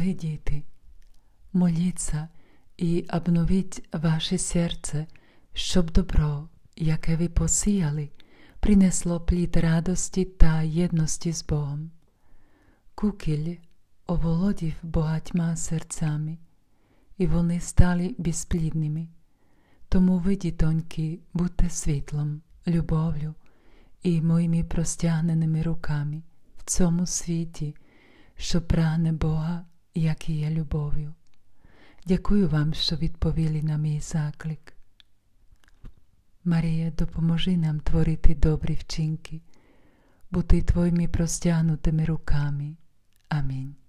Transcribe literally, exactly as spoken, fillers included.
Дорогі діти, моліться і обновіть ваше серце, щоб добро, яке ви посіяли, принесло плід радості та єдності з Богом. Кукіль оволодів багатьма серцями, і вони стали безплідними. Тому ви, дітоньки, будьте світлом, любов'ю і моїми простягненими руками в цьому світі, що прагне Бога, який є любов'ю. Дякую вам, що відповіли на мій заклик. Марія, допоможи нам творити добрі вчинки, бути твоїми простягнутими руками. Амінь.